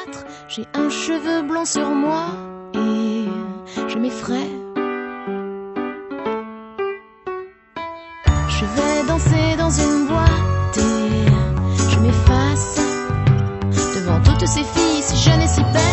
4, j'ai un cheveu blanc sur moi et je m'effraie. Je vais danser dans une boîte et je m'efface devant toutes ces filles si jeunes et si belles.